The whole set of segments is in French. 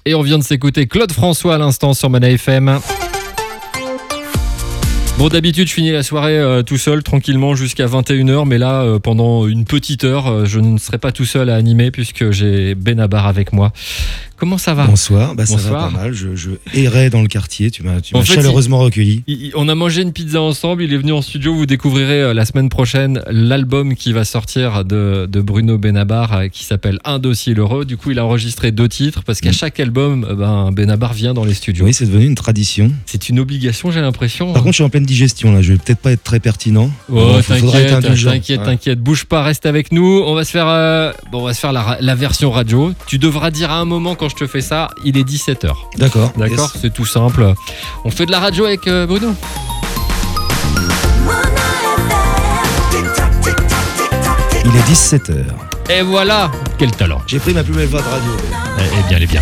Et on vient de s'écouter Claude François à l'instant sur Mana FM. Bon, d'habitude, je finis la soirée tout seul, tranquillement, jusqu'à 21h. Mais là, pendant une petite heure, je ne serai pas tout seul à animer puisque j'ai Benabar avec moi. Comment ça va ? Bonsoir, ça va pas mal. Je errais dans le quartier, tu m'as chaleureusement recueilli. On a mangé une pizza ensemble, il est venu en studio. Vous découvrirez la semaine prochaine l'album qui va sortir de Bruno Benabar qui s'appelle Un dossier l'heureux. Du coup, il a enregistré 2 titres parce qu'à chaque album, Benabar vient dans les studios. Oui, c'est devenu une tradition. C'est une obligation, j'ai l'impression. Par contre, je suis en pleine digestion là, je vais peut-être pas être très pertinent. Oh, t'inquiète, bouge pas, reste avec nous. On va se faire, la version radio. Tu devras dire à un moment quand je te fais ça, il est 17h. D'accord, yes. C'est tout simple. On fait de la radio avec Bruno. Il est 17h. Et voilà, quel talent. J'ai pris ma plus belle voix de radio. Eh bien.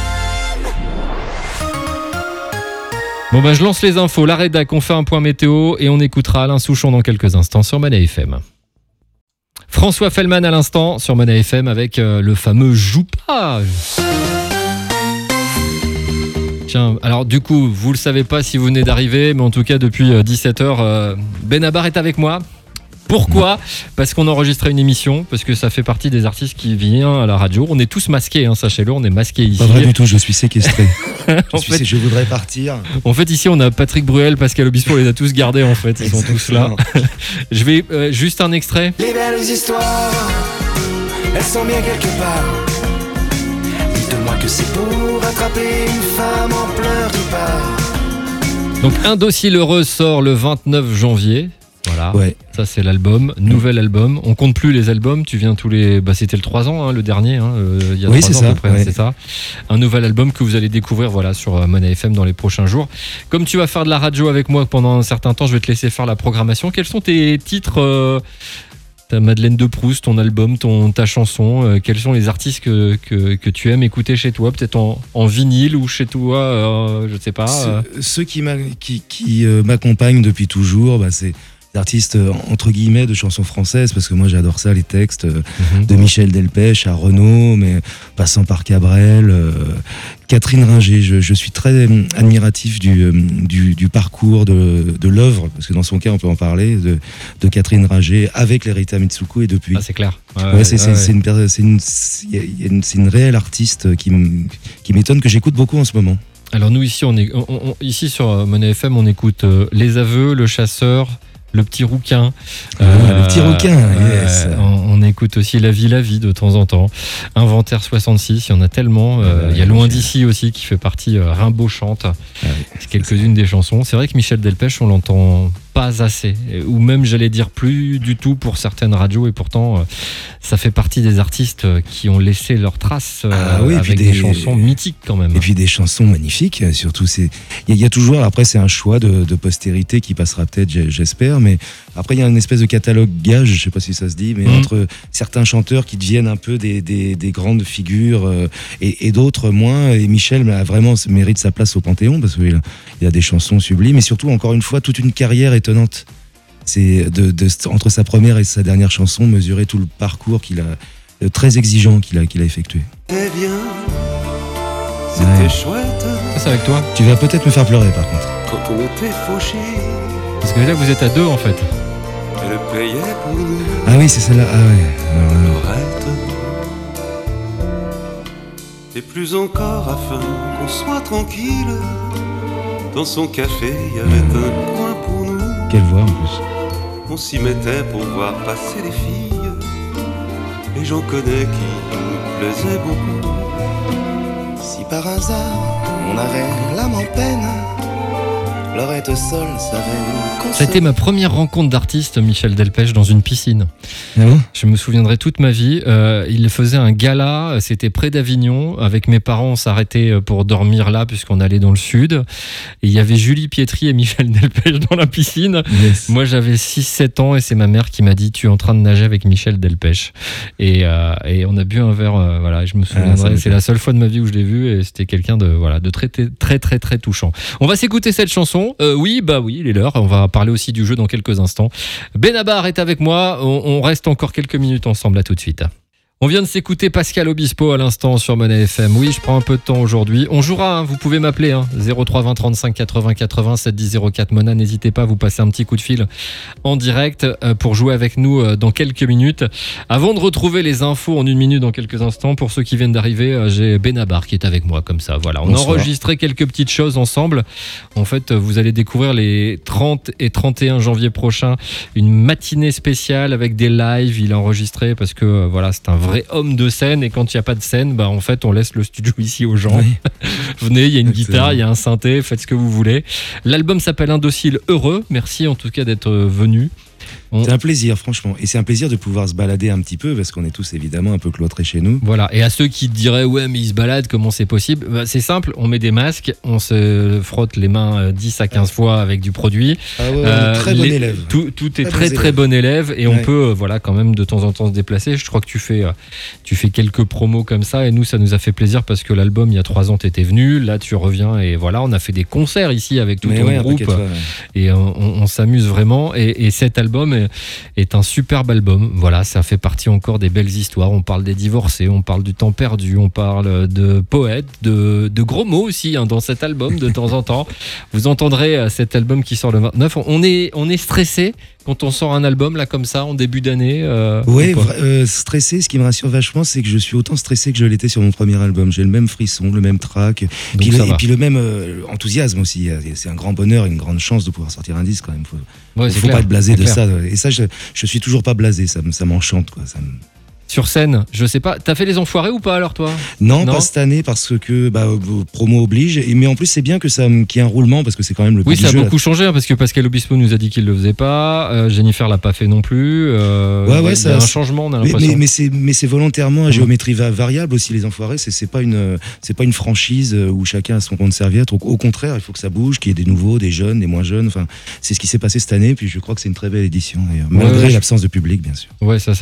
Bon je lance les infos, la rédac, on fait un point météo et on écoutera Alain Souchon dans quelques instants sur Mana FM. François Fellman à l'instant sur Mana FM avec le fameux Joupa. Tiens, alors du coup, vous le savez pas si vous venez d'arriver, mais en tout cas depuis 17h, Benabar est avec moi. Pourquoi ? Parce qu'on enregistrait une émission, parce que ça fait partie des artistes qui viennent à la radio. On est tous masqués, sachez-le, on est masqués ici. Pas vrai du tout, je suis séquestré. Je voudrais partir. En fait, ici, on a Patrick Bruel, Pascal Obispo, on les a tous gardés, en fait. Ils sont tous là. Je vais juste un extrait. Les belles histoires, elles sont bien quelque part. Dites-moi que c'est pour attraper une femme en pleurs qui part. Donc, Un dossier l'heureux sort le 29 janvier. Voilà, ouais. Ça c'est l'album, nouvel album. On compte plus les albums, tu viens tous les... c'était le 3 ans, le dernier, il y a 3 ans à peu près, c'est ça. Un nouvel album que vous allez découvrir sur Mana FM dans les prochains jours. Comme tu vas faire de la radio avec moi pendant un certain temps, je vais te laisser faire la programmation. Quels sont tes titres ta Madeleine de Proust, ton album, ta chanson, quels sont les artistes que tu aimes écouter chez toi, peut-être en vinyle ou chez toi, je sais pas. Ceux qui m'accompagnent depuis toujours, c'est d'artistes entre guillemets de chansons françaises, parce que moi j'adore ça, les textes de Michel Delpech à Renaud, mais passant par Cabrel, Catherine Ringer. Je suis très admiratif du parcours de l'œuvre, parce que dans son cas on peut en parler, de Catherine Ringer avec les Rita Mitsuko, et depuis. Ah, c'est clair. C'est une réelle artiste qui m'étonne, que j'écoute beaucoup en ce moment. Alors nous ici, ici sur Mana FM, on écoute Les Aveux, Le Chasseur, Le Petit Rouquin. Le Petit Rouquin, yes. On écoute aussi La Vie de temps en temps. Inventaire 66, il y en a tellement. Il y a Loin d'ici aussi qui fait partie. Rimbaud chante. C'est quelques-unes des chansons. C'est vrai que Michel Delpech, on l'entend pas assez, ou même j'allais dire plus du tout pour certaines radios, et pourtant ça fait partie des artistes qui ont laissé leurs traces avec des chansons mythiques quand même. Et puis des chansons magnifiques, surtout. Il y a toujours, après c'est un choix de postérité qui passera peut-être, j'espère, mais après il y a une espèce de catalogue gage, je sais pas si ça se dit, mais entre certains chanteurs qui deviennent un peu des grandes figures et d'autres moins, et Michel vraiment mérite sa place au Panthéon parce qu'il a des chansons sublimes, et surtout encore une fois toute une carrière étonnante. C'est entre sa première et sa dernière chanson, mesurer tout le parcours très exigeant qu'il a effectué. Eh bien, c'était chouette. C'est avec toi. Tu vas peut-être me faire pleurer par contre. Quand on était fauchés. Parce que là vous êtes à 2 en fait. Elle payait pour nous. Ah oui, c'est celle-là. Ah ouais. Et plus encore afin qu'on soit tranquille. Dans son café, il y avait un coin pour nous. Quelle voix en plus. On s'y mettait pour voir passer les filles. Et j'en connais qui nous plaisaient beaucoup. Si par hasard on avait l'âme en peine, Laurette Sol savait nous consoler. C'était ma première rencontre d'artiste, Michel Delpech, dans une piscine. Ah bon ? Je me souviendrai toute ma vie. Il faisait un gala, c'était près d'Avignon. Avec mes parents, on s'arrêtait pour dormir là, puisqu'on allait dans le sud. Et il y avait Julie Pietri et Michel Delpech dans la piscine. Yes. Moi, j'avais 6-7 ans et c'est ma mère qui m'a dit « Tu es en train de nager avec Michel Delpech ». Et on a bu un verre, voilà, je me souviendrai. C'est la seule fois de ma vie où je l'ai vu et c'était quelqu'un de très, très, très, très touchant. On va s'écouter cette chanson. Oui, il est l'heure. On va parler aussi du jeu dans quelques instants. Benabar est avec moi. On reste encore quelques minutes ensemble. À tout de suite. On vient de s'écouter Pascal Obispo à l'instant sur Mona FM. Oui, je prends un peu de temps aujourd'hui. On jouera, vous pouvez m'appeler 03 20 35 80 80 710 04 Mona. N'hésitez pas à vous passer un petit coup de fil en direct pour jouer avec nous dans quelques minutes. Avant de retrouver les infos en 1 minute dans quelques instants, pour ceux qui viennent d'arriver, j'ai Benabar qui est avec moi comme ça. Voilà, on a enregistré quelques petites choses ensemble. En fait, vous allez découvrir les 30 et 31 janvier prochains une matinée spéciale avec des lives. Il a enregistré parce que voilà, c'est un vrai homme de scène, et quand il n'y a pas de scène, en fait on laisse le studio ici aux gens. Oui. Venez, il y a une guitare, il y a un synthé, faites ce que vous voulez. L'album s'appelle Indocile Heureux. Merci en tout cas d'être venu. C'est un plaisir, franchement. Et c'est un plaisir de pouvoir se balader un petit peu, parce qu'on est tous évidemment un peu cloîtrés chez nous. Voilà. Et à ceux qui diraient, ouais, mais ils se baladent, comment c'est possible ? C'est simple, on met des masques, on se frotte les mains 10 à 15 fois avec du produit. Très bon élève. Tout est très bon élève, et on peut quand même de temps en temps se déplacer. Je crois que tu fais quelques promos comme ça, et nous, ça nous a fait plaisir parce que l'album, il y a 3 ans, t'étais venu. Là, tu reviens, et voilà, on a fait des concerts ici avec tout ton groupe. Et on s'amuse vraiment. Et cet album est un superbe album. Voilà, ça fait partie encore des belles histoires. On parle des divorcés, on parle du temps perdu, on parle de poètes, de gros mots aussi dans cet album de temps en temps. Vous entendrez cet album qui sort le 29. On est stressé quand on sort un album là comme ça en début d'année. Oui, stressé. Ce qui me rassure vachement, c'est que je suis autant stressé que je l'étais sur mon premier album. J'ai le même frisson, le même trac, et puis le même enthousiasme aussi. C'est un grand bonheur, une grande chance de pouvoir sortir un disque quand même. Faut pas être blasé de ça. Et ça, je suis toujours pas blasé. Ça m'enchante, quoi. Sur scène, je sais pas, t'as fait les Enfoirés ou pas alors toi ? Non, pas cette année parce que promo oblige. Mais en plus c'est bien qu'il y ait un roulement, parce que c'est quand même le Oui, ça a beaucoup changé parce que Pascal Obispo nous a dit qu'il le faisait pas. Jennifer l'a pas fait non plus. Il y a un changement, on a l'impression. Mais c'est volontairement à géométrie variable aussi, les Enfoirés. C'est pas une franchise où chacun a son compte serviette. Au contraire, il faut que ça bouge, qu'il y ait des nouveaux, des jeunes, des moins jeunes. Enfin, c'est ce qui s'est passé cette année. Puis je crois que c'est une très belle édition, malgré l'absence de public, bien sûr. Ouais, ça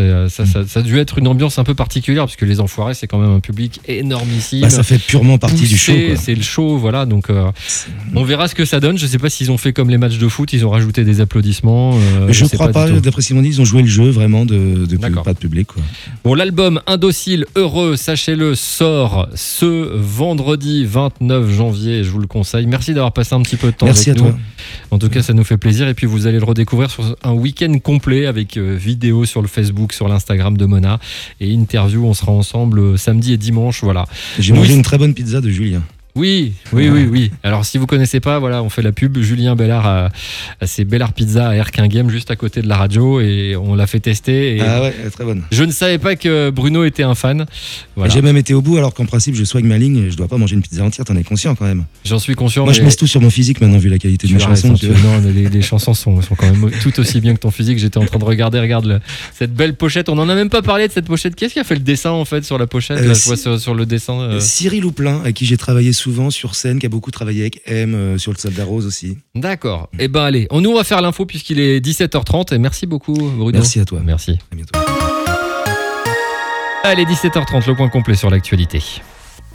a dû être une ambiance un peu particulière parce que les Enfoirés, c'est quand même un public énormissime. Ça fait purement partie du show, quoi. C'est le show, voilà. Donc on verra ce que ça donne. Je sais pas s'ils ont fait comme les matchs de foot, ils ont rajouté des applaudissements. Je crois pas. D'après ce qu'ils m'ont dit, ils ont joué le jeu vraiment de pas de public, quoi. Bon, l'album Indocile Heureux, sachez-le, sort ce vendredi 29 janvier. Je vous le conseille. Merci d'avoir passé un petit peu de temps avec nous. Merci à toi. En tout cas, ça nous fait plaisir. Et puis vous allez le redécouvrir sur un week-end complet avec vidéo sur le Facebook, sur l'Instagram de Mona, et interview. On sera ensemble samedi et dimanche. Voilà. J'ai mangé une très bonne pizza de Julien. Oui. Alors si vous connaissez pas, voilà, on fait la pub. Julien Bellard c'est Bellard Pizza à Erquinghem, juste à côté de la radio, et on l'a fait tester. Et elle est très bonne. Je ne savais pas que Bruno était un fan. Voilà. J'ai même été au bout, alors qu'en principe je soigne ma ligne, je dois pas manger une pizza entière. T'en es conscient quand même? J'en suis conscient. Moi je mise tout sur mon physique maintenant, vu la qualité de mes chansons. Non, les chansons sont quand même tout aussi bien que ton physique. J'étais en train de regarde cette belle pochette. On en a même pas parlé de cette pochette. Qu'est-ce qui a fait le dessin en fait sur la pochette? Je vois sur le dessin. Cyril Houplin, avec qui j'ai travaillé souvent sur scène, qui a beaucoup travaillé avec M sur le Soldat Rose aussi. D'accord. Et allez, nous on va faire l'info puisqu'il est 17h30, et merci beaucoup Bruno. Merci à toi. Merci. À bientôt. Allez, 17h30, le point complet sur l'actualité.